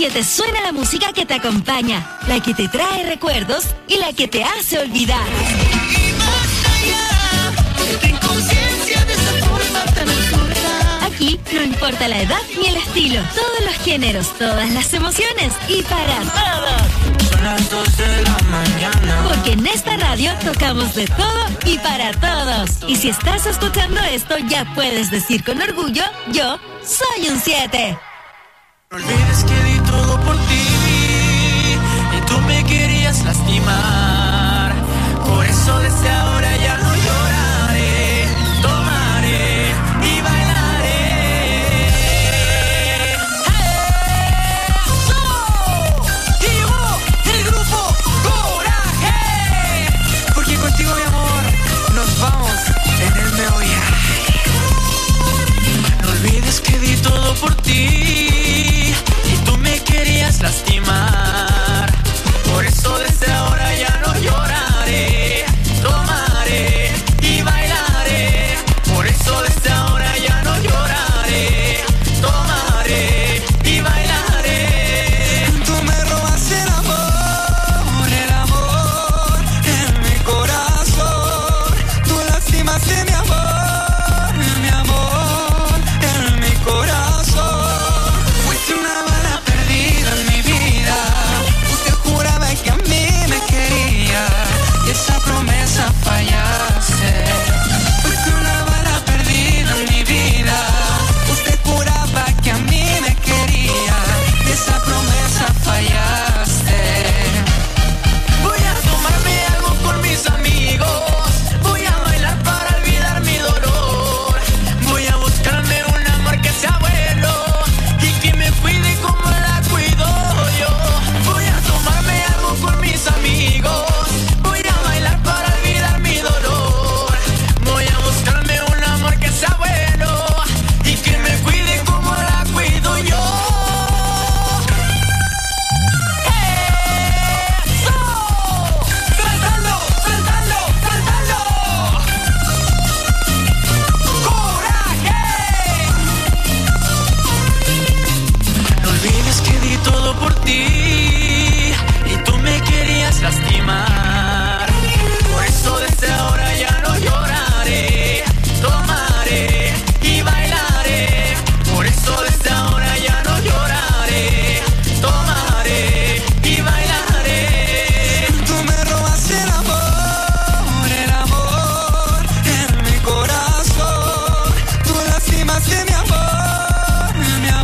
107 suena la música que te acompaña, la que te trae recuerdos y la que te hace olvidar. Y más allá, ten conciencia de esa forma tan absurda. Aquí no importa la edad ni el estilo, todos los géneros, todas las emociones y para todos. Son las 2 de la mañana. Porque en esta radio tocamos de todo y para todos. Y si estás escuchando esto, ya puedes decir con orgullo, yo soy un 7. No olvides que di todo por ti y tú me querías lastimar. Por eso desde ahora ya no lloraré, tomaré y bailaré. ¡Eso! Y llegó el grupo Coraje, porque contigo, mi amor, nos vamos en el me voy a. No olvides que di todo por ti y tú me querías lastimar. Por eso desde ahora ya no lloraré, tomaré y bailaré. Por eso desde ahora ya no lloraré, tomaré y bailaré. Tú me robas el amor en mi corazón. Tú lastimaste mi amor en mi corazón. Fuiste una bala perdida en mi vida. Usted juraba que a mí me quería y esa promesa fallaste. Fuiste una bala perdida en mi vida. Usted juraba que a mí me quería y esa promesa fallaste. Voy a tomarme algo con mis amigos. Voy a bailar para olvidar mi dolor. Voy a buscarme un amor que sea bueno y que me cuide como la cuido yo. Voy a tomarme algo con mis amigos. Voy a bailar para olvidar mi dolor. Voy a buscarme un amor que sea bueno y que me cuide como la cuido yo. ¡Eso! ¡Saltando, saltando, saltando! ¡Coraje! No olvides que di todo por ti y tú me querías lastimar. Por eso desde ahora ya no lloraré, tomaré y bailaré. Por eso desde ahora ya no lloraré, tomaré y bailaré. Tú me robas el amor en mi corazón. Tú lastimaste mi amor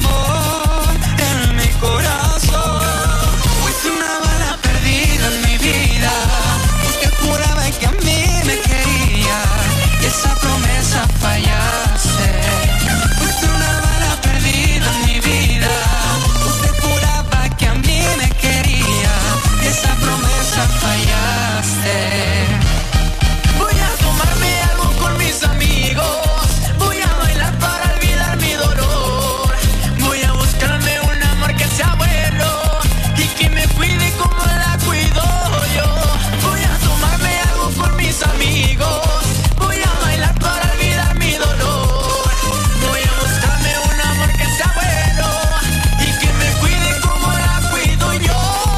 en mi corazón. Fuiste una bala perdida en mi vida. Usted juraba que a mí me quería y esa promesa fallaste. Fuiste una bala perdida en mi vida. Usted juraba que a mí me quería y esa promesa fallaste. Voy a tomarme algo con mis amigos. Voy a bailar para olvidar mi dolor. Voy a buscarme un amor que sea bueno y que me cuide como la cuido yo. Voy a tomarme algo con mis amigos. Voy a bailar para olvidar mi dolor. Voy a buscarme un amor que sea bueno y que me cuide como la cuido yo.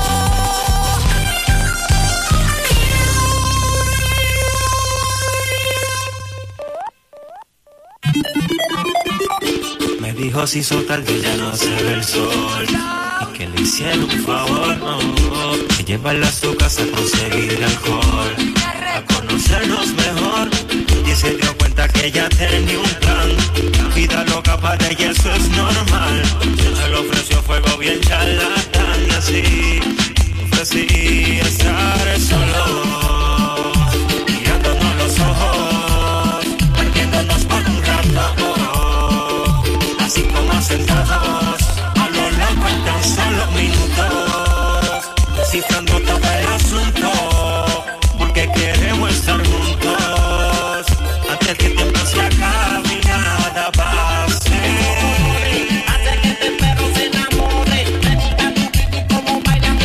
Me dijo si hizo tarde ya no se ve el sol y que le hicieron un favor, que llevarla a su casa a conseguir alcohol, a conocernos mejor, y se dio cuenta que ella tenía un plan, vida loca para ella eso es normal, se le ofreció fuego bien charlatán y así ofrecí estar solo, mirándonos los ojos, perdiéndonos por un rato. Así como sentados, a lo largo en tan solo minutos, descifrando todo el asunto, porque queremos estar juntos, antes que el tiempo se acabe y nada pase. Hace que este perro se enamore, me gusta tu como bailan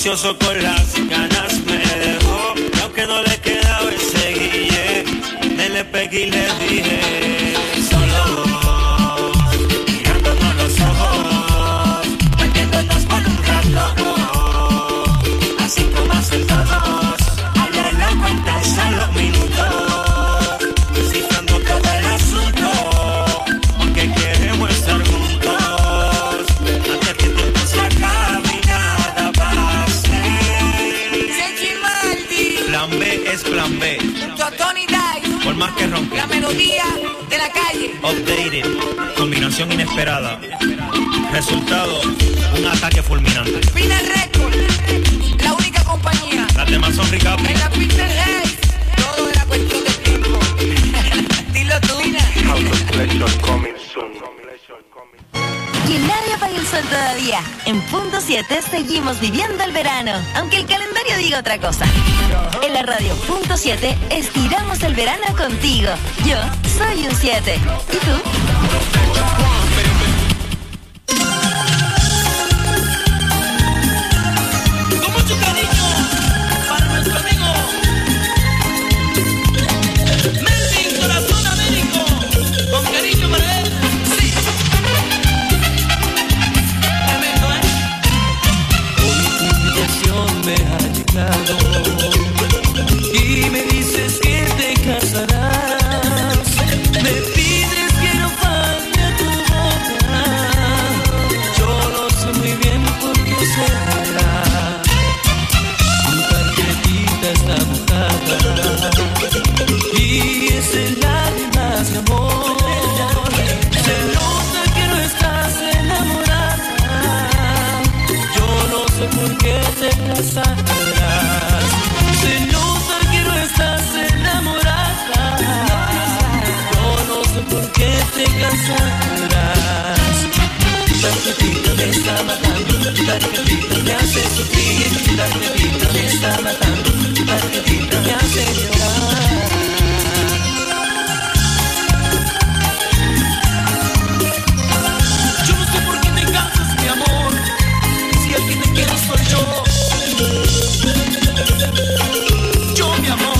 vicioso con las ganas me dejó. Y aunque no le quedaba ese guille, me le pegué y le dije: solo mirándonos los ojos, metiéndonos por un rato, así como hacen todos. Abre la cuenta y son los minutos, descifrando todo el asunto, porque queremos estar juntos antes que te pase a caminada pase. Plan B es plan B. Tony Dice. Por más que ronque. La melodía de la calle. Updated. Combinación inesperada. Resultado: un ataque fulminante. Final Record. La única compañía. Las demás son Ricapi. En la Peter Hayes. Todo era cuestión de tiempo. Dilo tú. Que nadie apague el sol todavía. En punto 7 seguimos viviendo el verano, aunque el calendario diga otra cosa. En la radio punto 7 estiramos el verano contigo. Yo soy un 7. ¿Y tú? Con mucho cariño para nuestro amigo Melvin Corazón Américo. Con cariño para él. Sí. Tremendo, ¿eh? Hoy tu invitación me ha llegado y me dices que te casarás. Me pides que no falte a tu boca. Yo lo sé muy bien porque será. Tu tarjetita está mojada y es el lágrimas de amor. Se nota que no estás enamorada. Yo no sé por qué te casarás. Se nota que no estás enamorada. Yo no sé por qué te casarás. Tu tarjetita me está matando. Tu tarjetita me hace sufrir. Tu tarjetita me está matando. Tu tarjetita me hace llorar. Yo no sé por qué te cansas, mi amor. Si alguien te quiere soy yo. Yo, mi amor.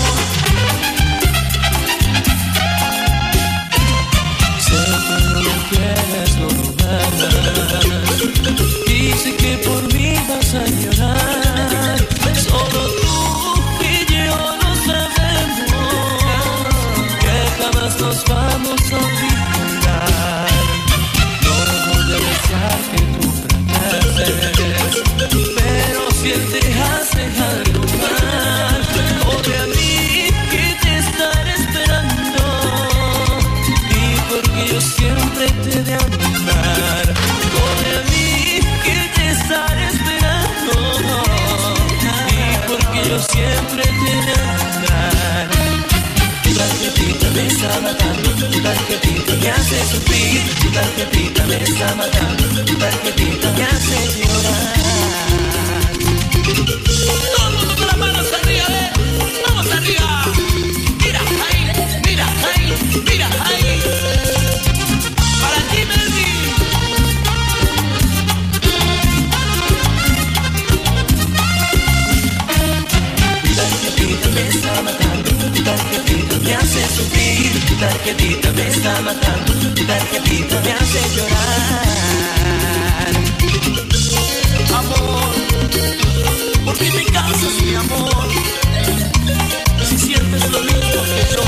Sé que no lo quieres, no lo ganas. Y sé que por mí vas a llorar. Solo tú y yo lo sabemos, que jamás nos vamos a olvidar. No voy a desear que tú fracases, pero si él te hace algo mal, corre a mí que te estaré esperando. Y porque yo siempre te he de amar, corre a mí que te estaré esperando. Y porque yo siempre te he de amar. Tu tarjetita me está matando, tu tarjetita me hace sufrir, tu tarjetita me está matando, tu tarjetita me hace llorar. Todo el mundo con las manos arriba, ¿eh? Vamos arriba. Mira ahí, mira ahí, mira ahí. Para ti, Melvin. Tu tarjetita me está matando, tu tarjetita me hace sufrir, tu tarjetita me está matando, tu tarjetita me hace llorar. Amor, ¿por qué te cansas, mi amor? Si sientes lo mismo que yo.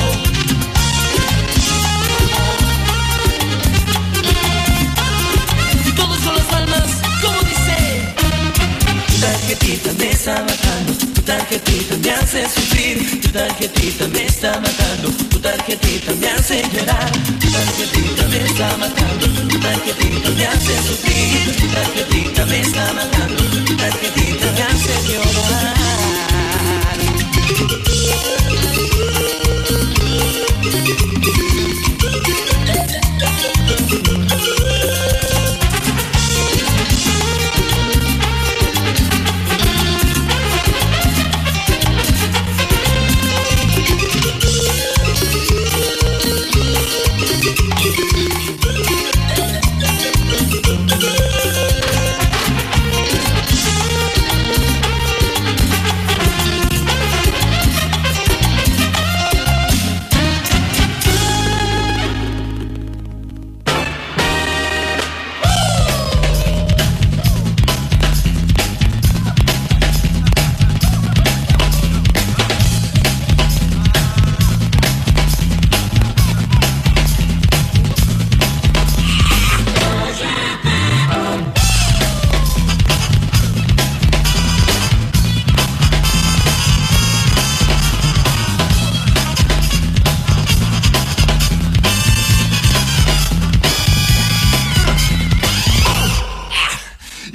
Y todos son las palmas, como dice. Tu tarjetita me está matando, tu tarjetita me hace sufrir, tu tarjetita me está matando, tu tarjetita me hace llorar, tu tarjetita me está matando, tu tarjetita me hace sufrir, tu tarjetita me está matando, tu tarjetita me hace llorar.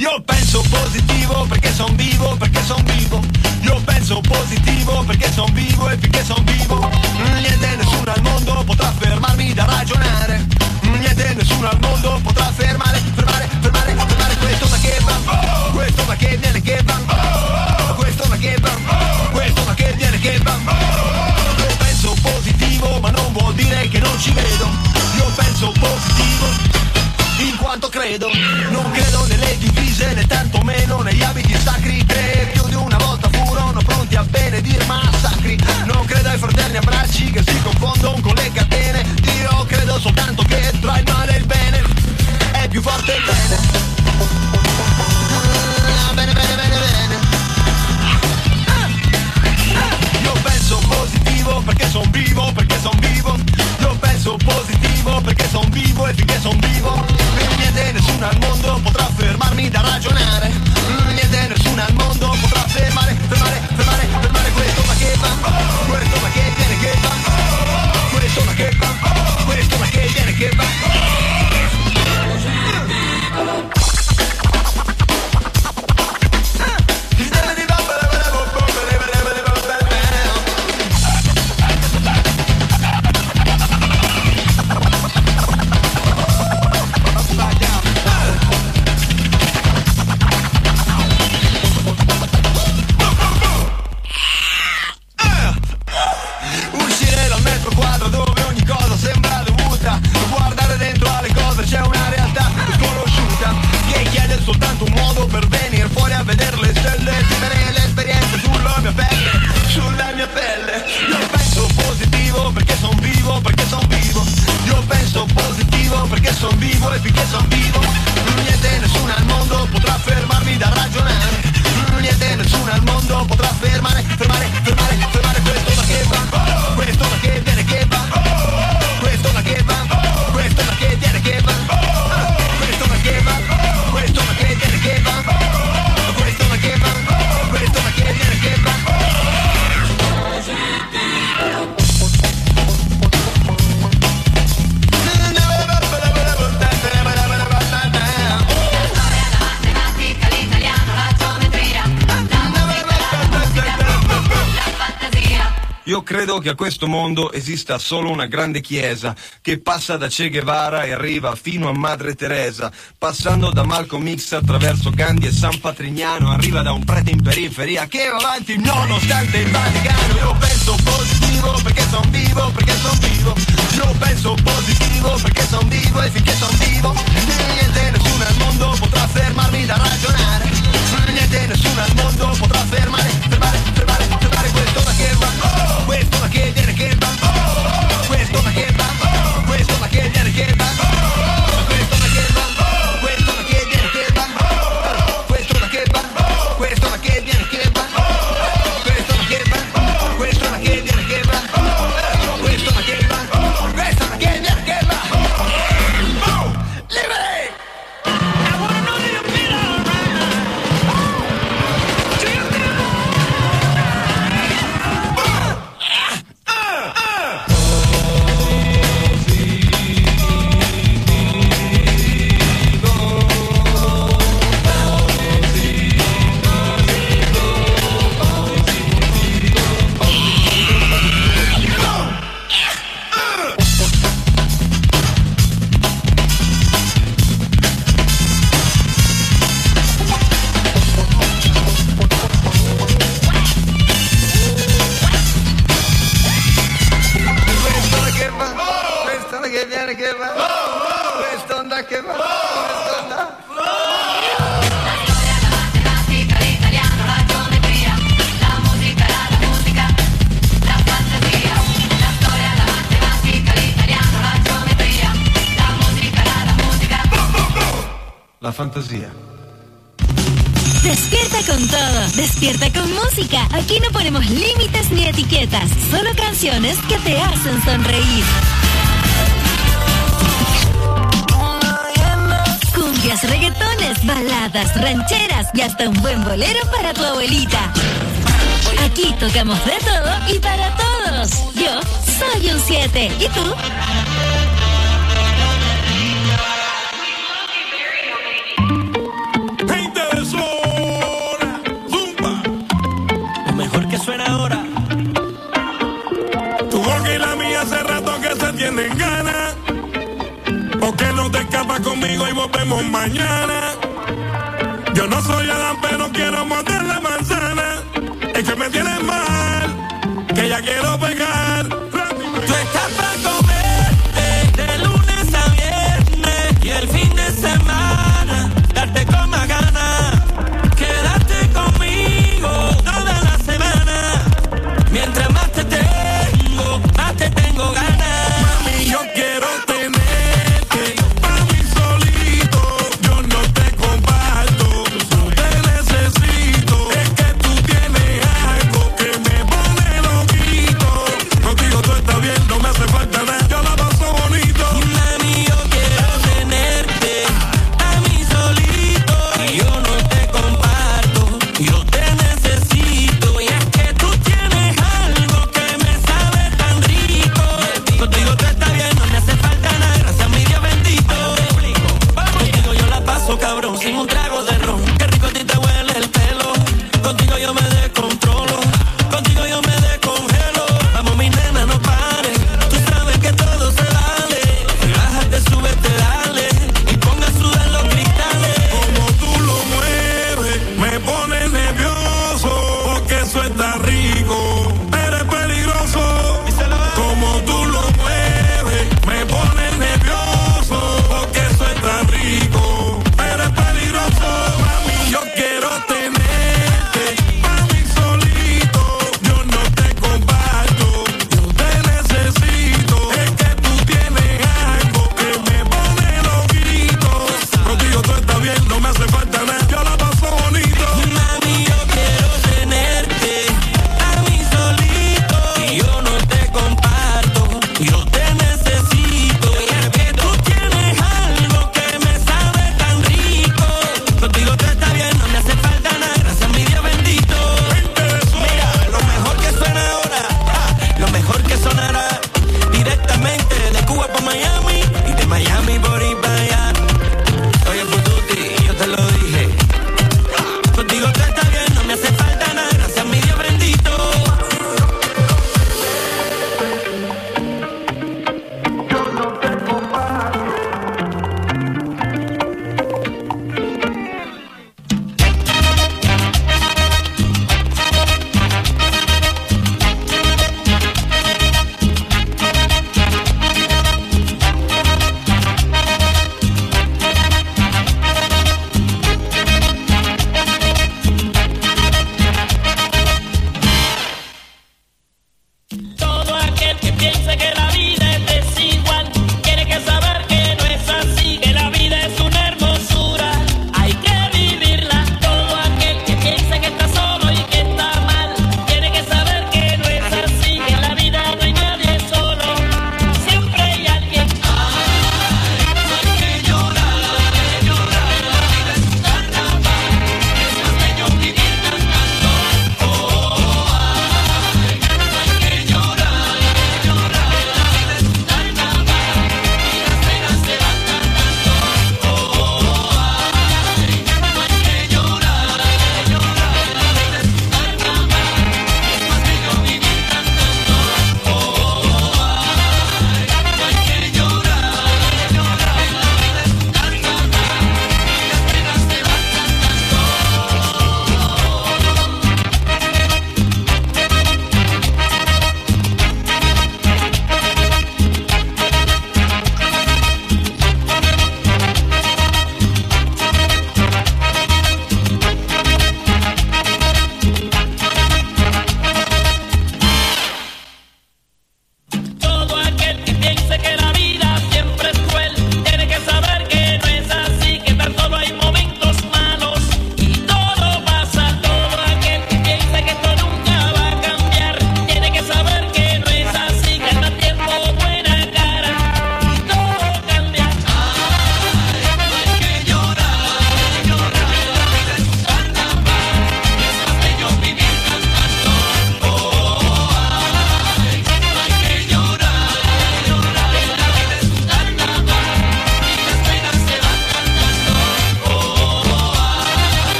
Io penso positivo perché son vivo, perché son vivo. Io penso positivo perché son vivo e finché son vivo niente, nessuno al mondo potrà fermarmi da ragionare. Niente, nessuno al mondo potrà fermare questo ma che va, questo ma che viene che va, questo ma che va, questo ma che viene che va. Io penso positivo ma non vuol dire che non ci vedo. Io penso positivo in quanto credo. Non credo nelle divise né tantomeno negli abiti sacri che più di una volta furono pronti a benedir massacri. Non credo ai fraterni abbracci che si confondono con le catene. Io credo soltanto che tra il male e il bene è più forte il bene. Bene, bene, bene, bene. Io penso positivo perché son vivo, perché son vivo. Io penso positivo perché son vivo e finché son vivo niente, nessuno al mondo potrà fermarmi da ragionare. Niente, nessuno al mondo potrà fermare questo ma che va, questo ma che viene che va, questo ma che va, questo ma che viene che va. C'è una realtà sconosciuta che chiede soltanto un modo per venire fuori a vedere le stelle, vivere l'esperienza sulla mia pelle. Io penso positivo perché son vivo, perché son vivo. Io penso positivo perché son vivo e finché son vivo niente, nessuno al mondo potrà fermarmi da ragionare. Niente, nessuno al mondo potrà fermare questo ma che va, questo ma che viene che va, questo ma che va, questo ma che viene che va, questo ma che va, questo ma che viene che va, questo ma che va, questo ma che viene che va. Io credo che a questo mondo esista solo una grande chiesa che passa da Che Guevara e arriva fino a Madre Teresa, passando da Malcolm X attraverso Gandhi e San Patrignano, arriva da un prete in periferia che va avanti nonostante il Vaticano. Io penso positivo perché son vivo, perché son vivo. Io penso positivo perché son vivo e finché son vivo niente, nessuno al mondo potrà fermarmi da ragionare. Niente, nessuno al mondo potrà fermare questo ma che va, questo ma che viene che va, questo ma che va, questo ma che viene che va, questo ma che va, questo ma che viene che va, questo ma che va, questo ma che viene che va, questo ma che va, questo ma che viene che va, questo ma che va, questo ma che viene che va. Liberi! I wanna know that you feel alright. Do you feel che viene che va, quest'onda che va, quest'onda. La storia, la matematica, l'italiano, la geometria, la musica, la fantasia. La storia, la matematica, l'italiano, la geometria, la musica. La fantasia. Despierta con todo, despierta con música. Aquí no ponemos límites ni etiquetas, solo canciones que te hacen sonreír. Cumbias, reggaetones, baladas, rancheras y hasta un buen bolero para tu abuelita. Aquí tocamos de todo y para todos. Yo soy un 7. ¿Y tú? Paint conmigo y volvemos mañana. Yo no soy Adán, pero quiero morder la manzana. Es que me tienes mal, que ya quiero pegar. Tú estás para comerte de lunes a viernes y el fin de semana darte con más ganas. Quedarte conmigo toda la semana. Mientras más te tengo ganas. Mami, yo quiero tenerte pa' mí solito. Yo no te comparto, no te necesito. Es que tú tienes algo que me pone loquito. Contigo todo está bien, no me hace falta nada. Yo la paso bonito. Mami, yo quiero tenerte a mí solito. Y yo no te comparto, yo te necesito. Y es que tú tienes algo que me sabe tan rico. Contigo todo está bien, no me hace falta nada. Gracias a mi Dios bendito. Contigo yo la paso cabrón, sin un trago de ron. Qué rico a ti te huele el pelo. Contigo yo me descontrolo. Contigo yo me descongelo. Vamos mi nena, no pares. Tú sabes que todo se vale. Bájate, súbete, dale. Y ponga a sudar los cristales. Como tú lo mueves, me pones nervioso. Porque eso está rico, eres peligroso. Como tú lo mueves, me pones nervioso. Porque eso está rico, eres peligroso. Mami, yo quiero tenerte pa' mí solito. Yo no te comparto, yo te necesito. Es que tú tienes algo que me pone loquito. Contigo todo está bien, no me hace falta nada. Yo la paso bonito. Mami, yo quiero tenerte a mí solito. Y yo no te comparto, yo te necesito. Y es que tú tienes algo que me sabe tan rico. Contigo todo está bien, no me hace falta nada. Gracias a mi Dios bendito. Mira, lo mejor que suena ahora, lo mejor que sonará. Directamente de Cuba para Miami y de Miami por ir para allá. Oye, Pututi, yo te lo dije.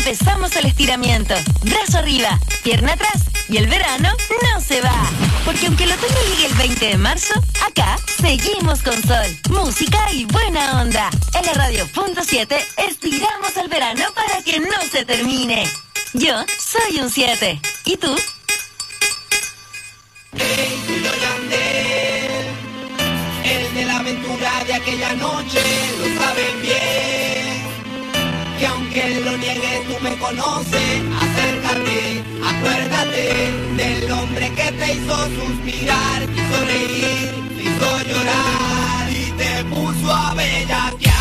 empezamos el estiramiento. Brazo arriba, pierna atrás y el verano no se va. Porque aunque el otoño llegue el 20 de marzo, acá seguimos con sol, música y buena onda. En la Radio.7 estiramos el verano para que no se termine. Yo soy un 7. ¿Y tú? Soy Yandel, el de la aventura de aquella noche, lo sabes bien. Que aunque lo niegue tú me conoces, acércate, acuérdate del hombre que te hizo suspirar, hizo reír, te hizo llorar y te puso a bellaquear.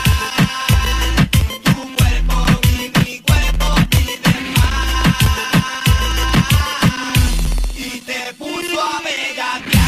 Tu cuerpo y mi cuerpo piden más y te puso a bellaquear.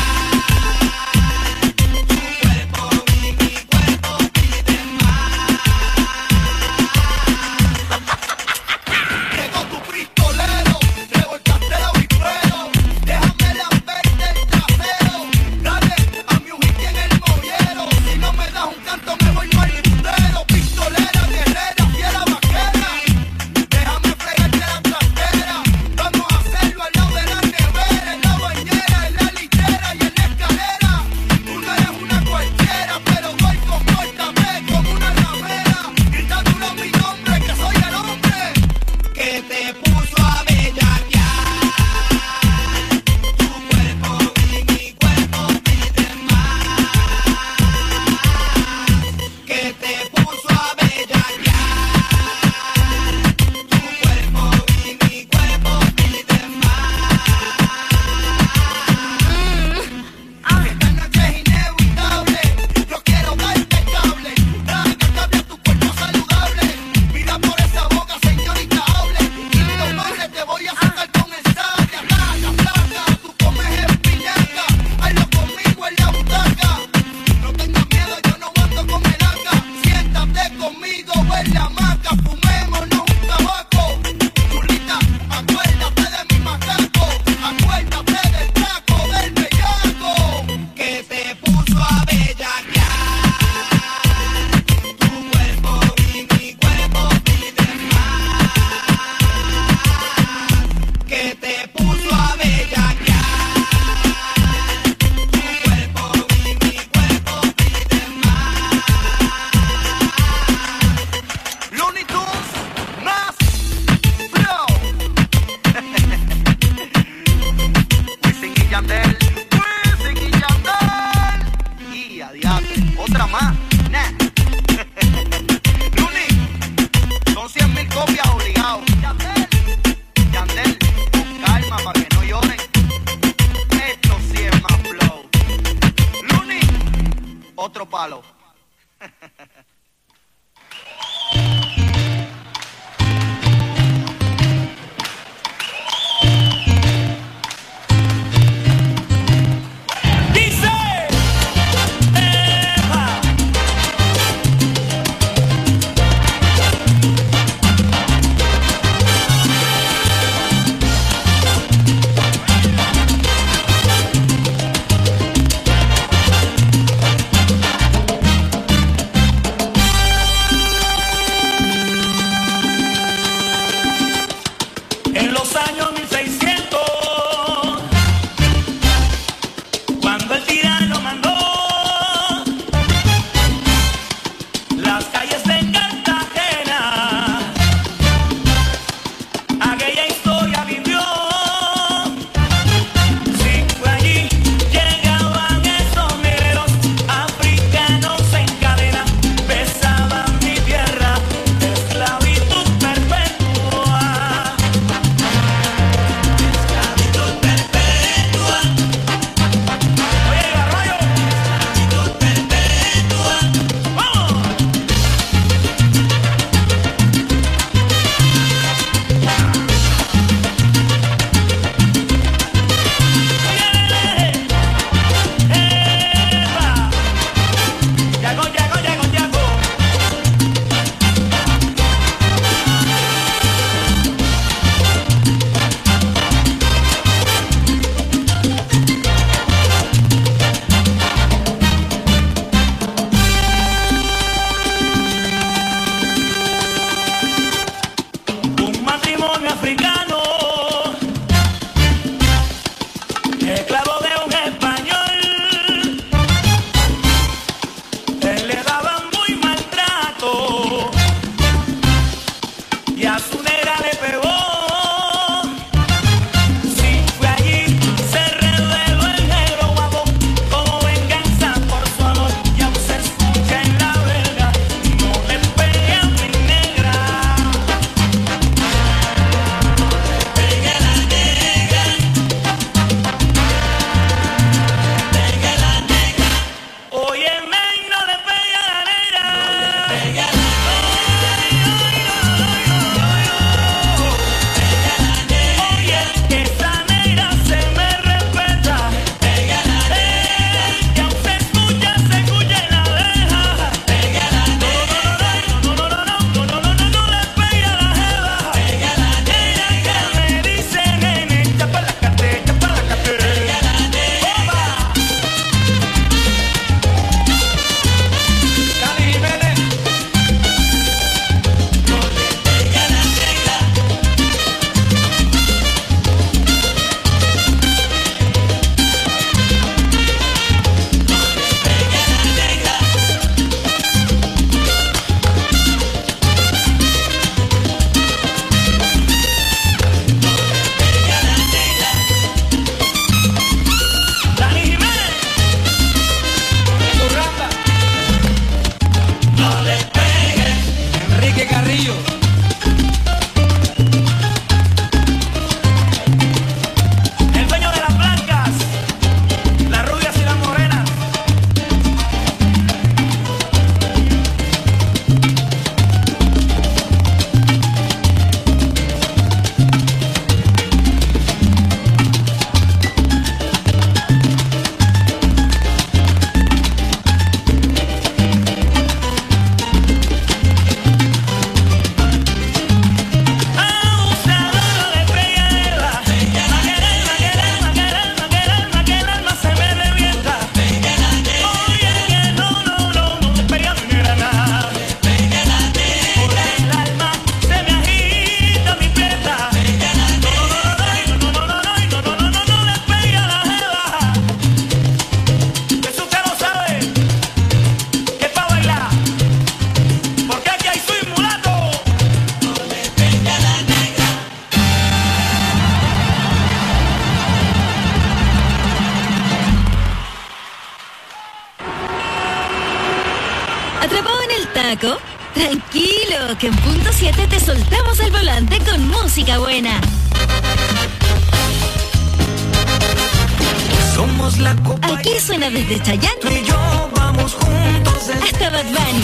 ¿Atrapado en el taco? Tranquilo, que en punto 7 te soltamos el volante con música buena. Somos la copa. Aquí suena desde Chayanne Tú y yo vamos juntos hasta Bad Bunny,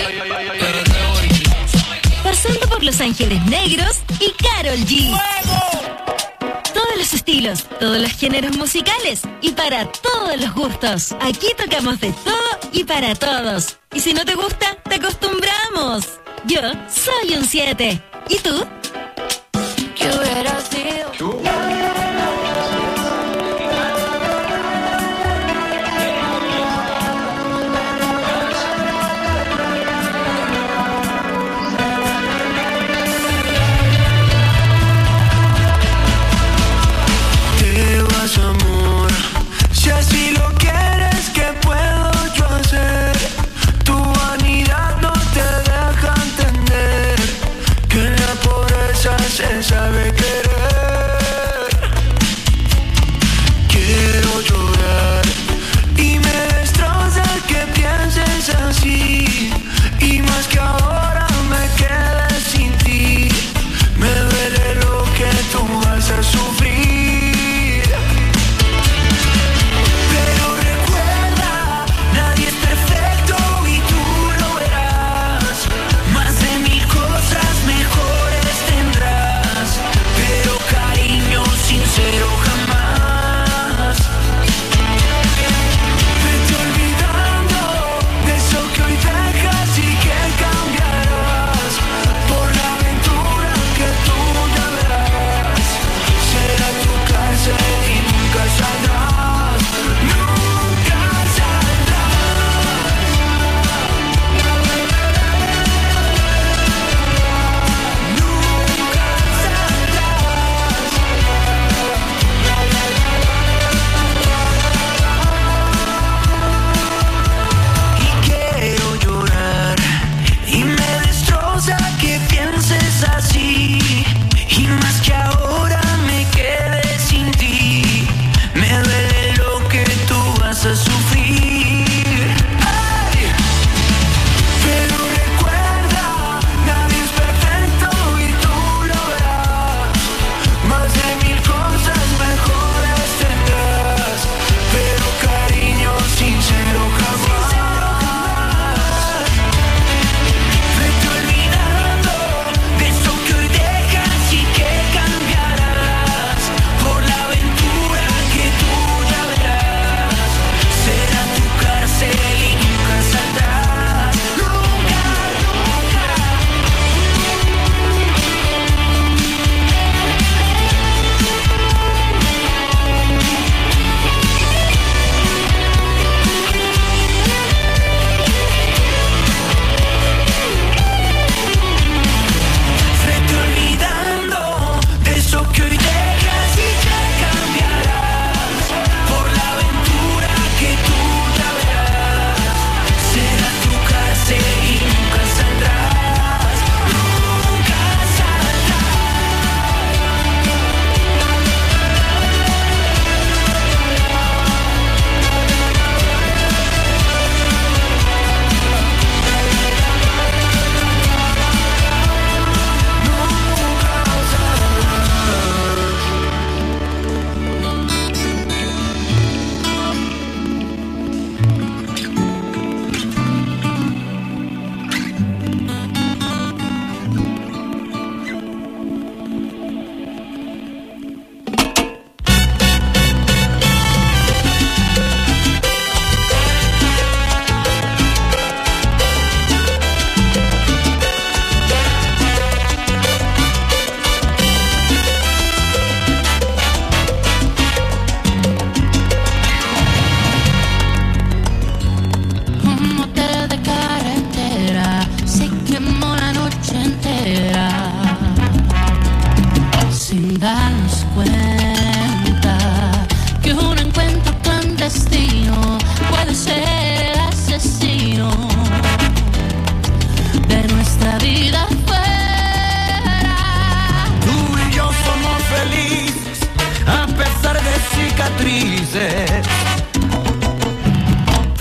pasando por Los Ángeles Negros y Karol G. Todos los estilos, todos los géneros musicales y para todos los gustos. Aquí tocamos de todo y para todos. Y si no te gusta, te acostumbramos. Yo soy un 7. ¿Y tú? ¿Qué hubiera sido? amor, si así lo quieres, ¿qué puedo yo hacer? Tu vanidad no te deja entender que la pobreza se sabe querer. Quiero llorar y me destroza que pienses así, y más que ahora me quedé sin ti. Me duele lo que tú vas a sufrir.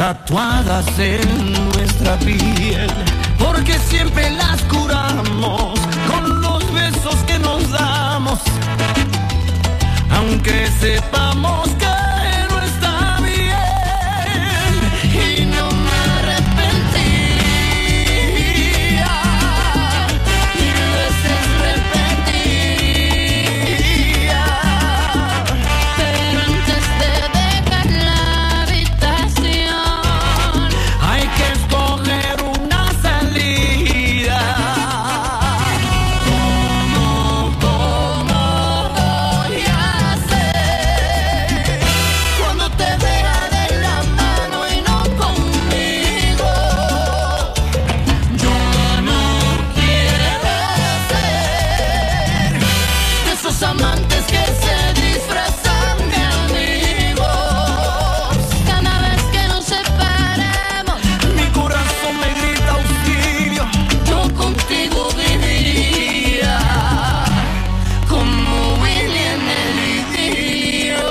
tatuadas en nuestra piel, porque siempre las curamos con los besos que nos damos, aunque sepamos que no está bien, y no me arrepentiría, mil veces repetiría, pero antes de dejar la habitación hay que escoger una salida. ¿Cómo voy a hacer cuando te vea de la mano y no conmigo? Yo no quiero ser de esos amantes que se disfrazan de amigos. Cada vez que nos separemos, mi corazón me grita auxilio. Yo contigo viviría como Willy en el idilio.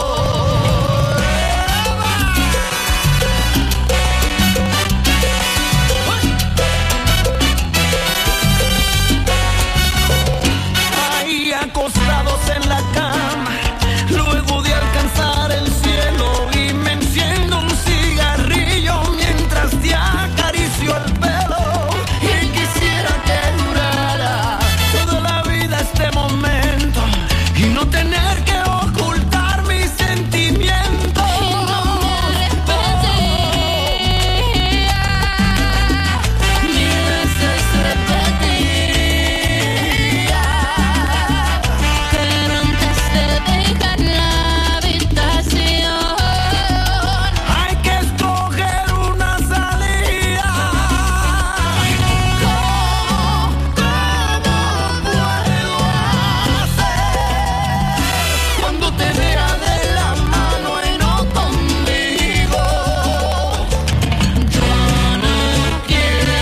Ahí acostados en la cama, luego de alcanzar el cielo, y me enciendo un cigarrillo mientras te acaricio el pelo. Y quisiera que durara toda la vida este momento y no tener que ocultar mis sentimientos. Y no me arrepentiría, mil veces repetiría, pero antes de dejar la habitación hay que escoger una salida. ¿Cómo puedo hacer cuando te vea de la mano y no conmigo? Yo no quiero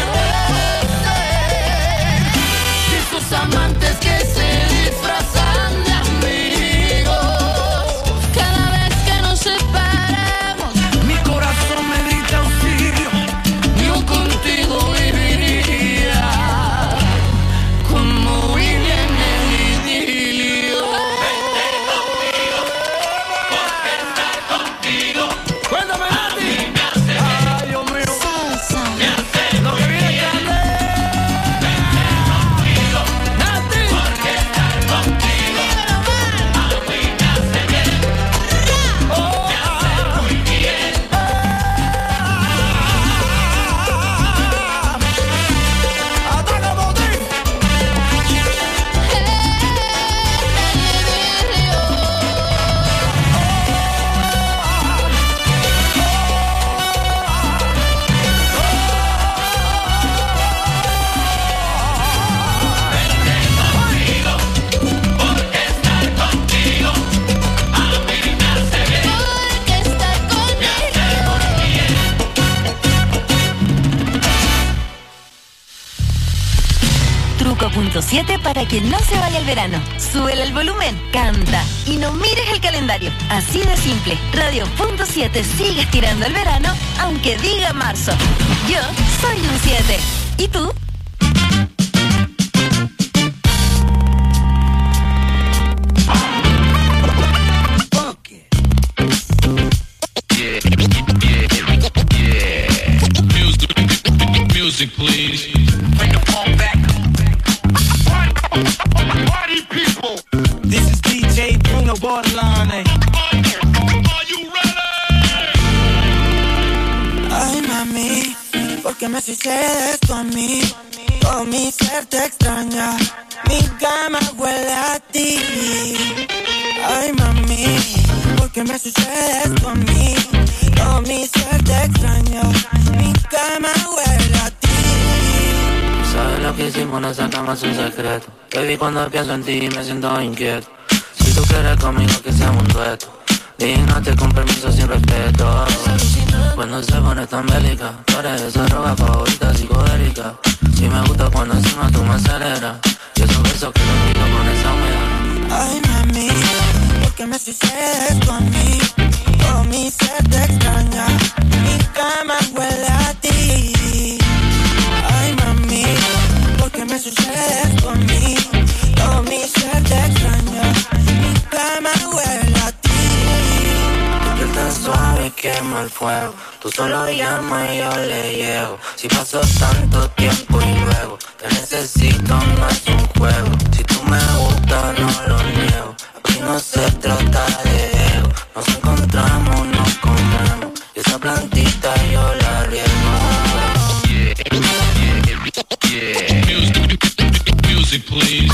ser de esos amantes que se disfrazan de amigos. Cada vez que nos separemos, mi corazón me grita auxilio. Yo contigo viviría como Willy en el idilio. Cuéntame, Nati. Ay, Dios mío. Lo que viene es grande. Nati. Ataca, Botín. Porque estar conmigo. Truco.7 para que no se vaya el verano. Súbele el volumen, canta y no mires el calendario. Así de simple. Radio.7 sigue estirando el verano, aunque diga marzo. Yo soy un 7. ¿Y tú? Music, please. Party people. This is DJ Bruno Borlane. Ay, mami, ¿por qué me sucede esto a mí? Todo mi ser te extraña, mi cama huele a ti. Ay, mami, ¿por qué me sucede esto a mí? Todo mi ser te extraña, mi cama huele a ti. Sabes lo que hicimos en esa cama es un secreto. Baby, cuando pienso en ti me siento inquieto. Si tú quieres conmigo que seamos un dueto, dígnate con permiso sin respeto. Cuando se pone tan bélica, tú eres esa droga favorita psicodélica. Si me gusta cuando encima tú me aceleras, y esos besos que te pido con esa humedad. Ay, mami, ¿por qué me sucede esto a mí? Todo mi ser te extraña, mi cama quema el fuego. Tú solo llamas y yo le llego. Si pasó tanto tiempo y luego te necesito, no es un juego. Si tú me gustas, no lo niego. Aquí no se trata de ego. Nos encontramos, nos comemos. Y esa plantita yo la riego. Music, please.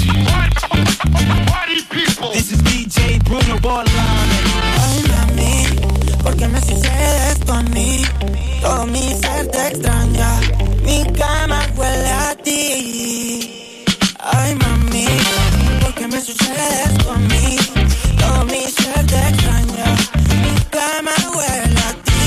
This is DJ Bruno Borland. Ay, mami, ¿por qué me sucede esto a mí? Todo mi ser te extraña. Mi cama huele a ti. Ay, mami, ¿por qué me sucede esto a mí? Todo mi ser te extraña. Mi cama huele a ti.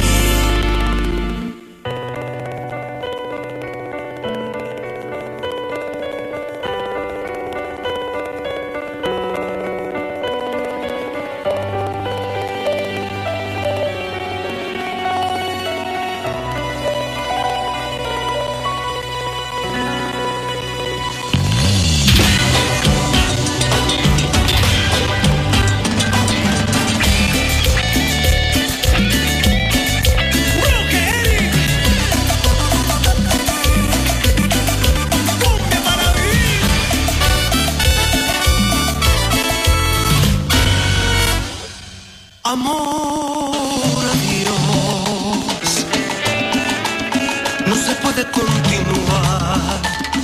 Amor a Dios, no se puede continuar,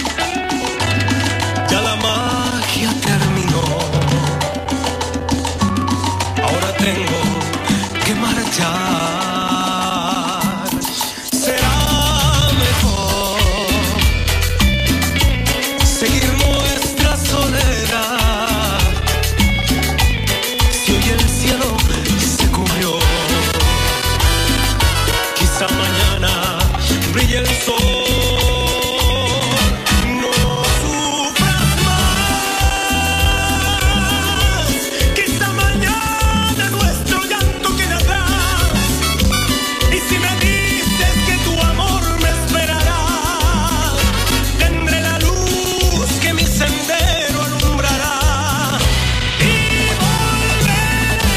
ya la magia terminó, ahora tengo que marchar, será mejor seguir nuestra soledad, si hoy el cielo mañana brilla el sol. No sufras más. Quizá mañana nuestro llanto quede atrás. Y si me dices que tu amor me esperará, tendré la luz que mi sendero alumbrará. Y volveré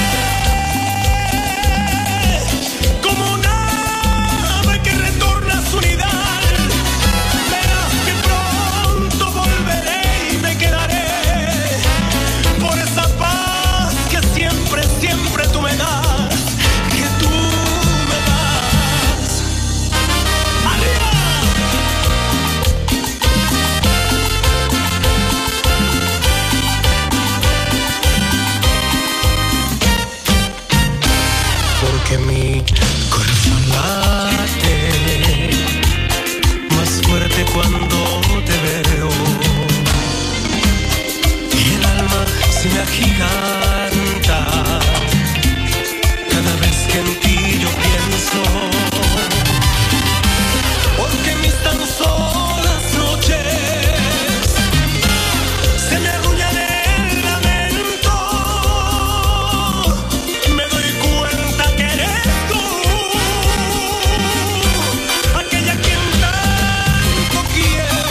como una que retorna a su nidal. Verás que pronto volveré y me quedaré por esa paz que siempre, siempre tú me das, que tú me das. ¡Arriba! Porque mi corazón late más fuerte cuando te veo y el alma se me agiganta cada vez que en ti yo pienso, porque mis tan solas noches se me arrullan el lamento. Me doy cuenta que eres tú aquella quien tanto quiero.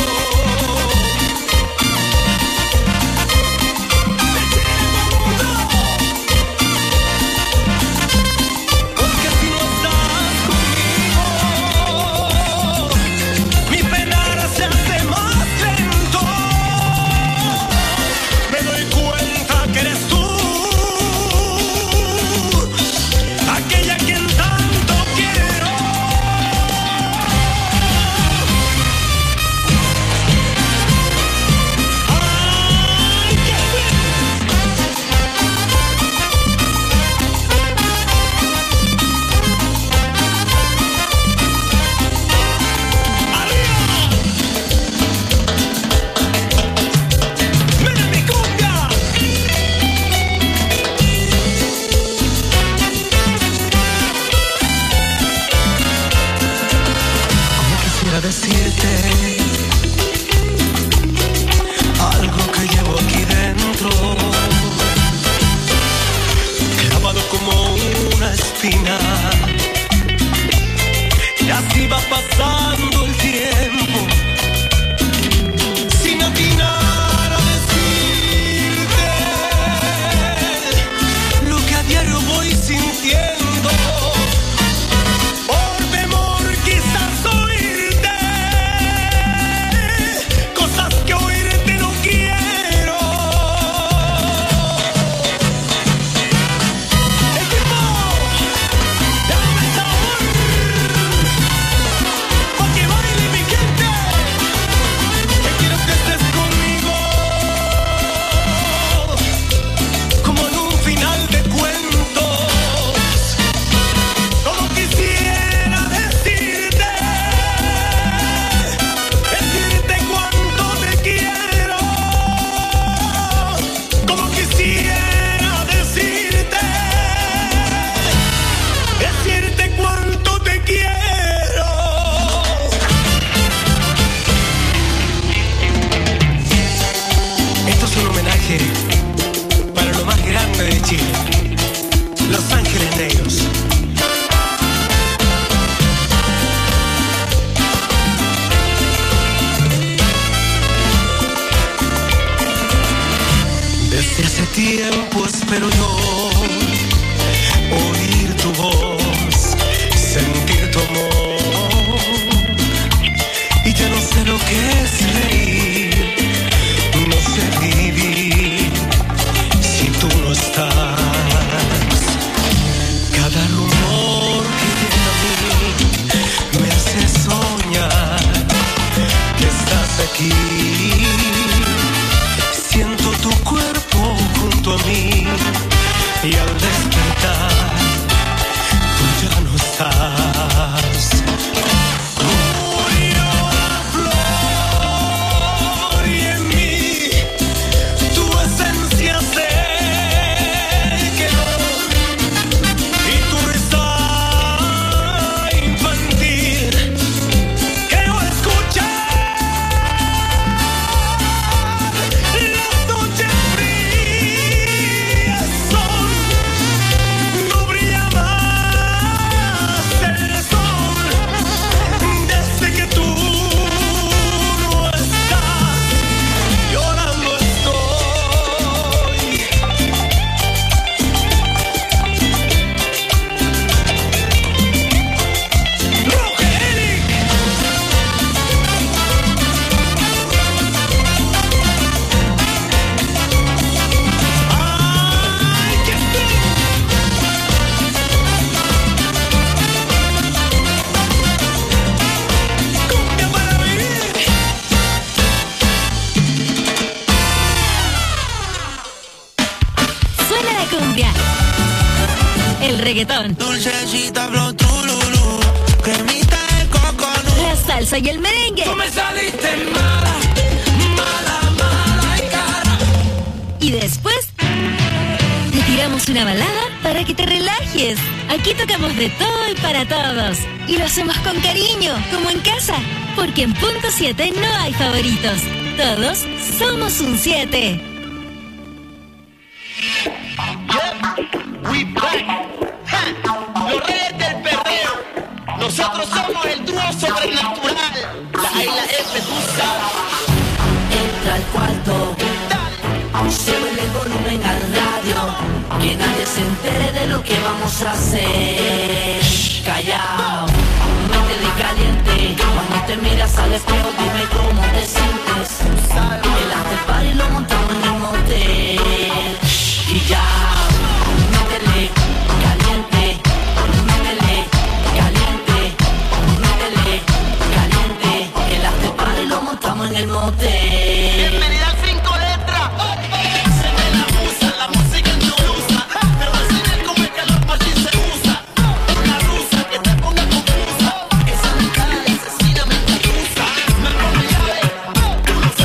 Porque si no estás conmigo, mi penar se hace más lento. Me doy cuenta que eres tú aquella quien tanto quiero. Ay, qué bien. Arriba. Mira mi cumbia. Como quisiera decirte algo que llevo aquí dentro, clavado como una espina, y así va pasando el tiempo sin atinar a decirte lo que a diario voy sintiendo. reggaetón. Dulcecita, flow, trululú, cremita de coconut. La salsa y el merengue. Tú me saliste mala, mala, mala y cara. Y después te tiramos una balada para que te relajes. Aquí tocamos de todo y para todos. Y lo hacemos con cariño, como en casa. Porque en Punto 7 no hay favoritos. Todos somos un 7. We back. Los reyes del perreo. Nosotros somos el dúo sobrenatural. La isla F, tú sabes. Entra al cuarto, sube el volumen al radio, que nadie se entere de lo que vamos a hacer. Callao, métele caliente, cuando te miras al espejo dime cómo te sientes. El after party lo montamos en el motel. Y ya, métele caliente, métele caliente, métele caliente. El after party lo montamos en el motel. Bienvenida al 5 letras. Se me la usa, la música es rusa. Me voy a enseñar cómo es que los parties se usa. Una rusa que te ponga confusa. Esa mental asesina mente rusa. Me pone llave, tú lo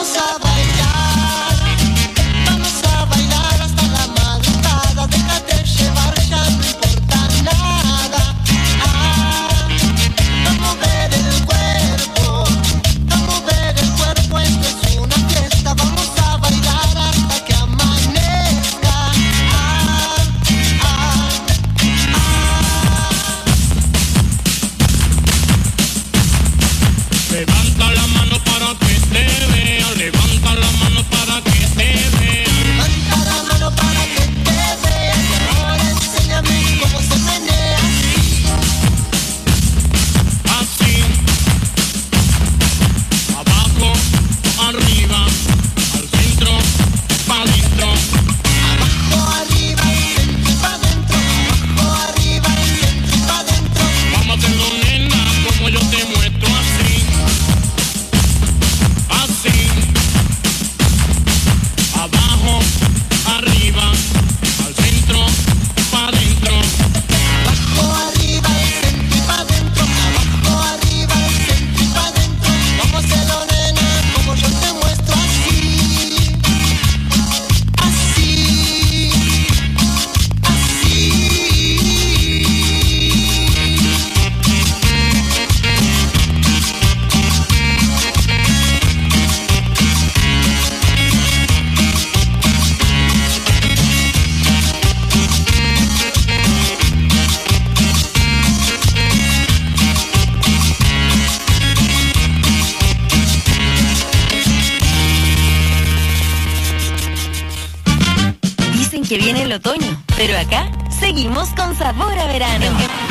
que viene el otoño, pero acá seguimos con sabor a verano.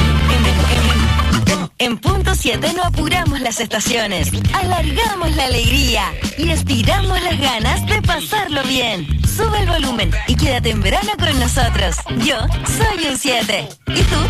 En punto 7 no apuramos las estaciones, alargamos la alegría y estiramos las ganas de pasarlo bien. Sube el volumen y quédate en verano con nosotros. Yo soy un 7. ¿Y tú?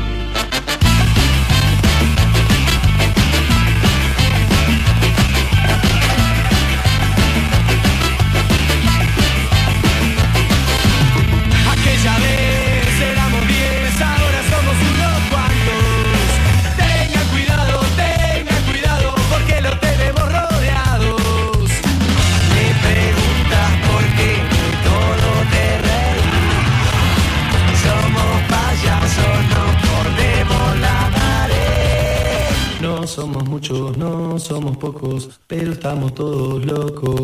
Aquella vez éramos 10, ahora somos unos cuantos. Tengan cuidado, porque los tenemos rodeados. Me preguntas por qué todo te reís. Somos payasos, no podemos la pared. No somos muchos, no somos pocos, pero estamos todos locos.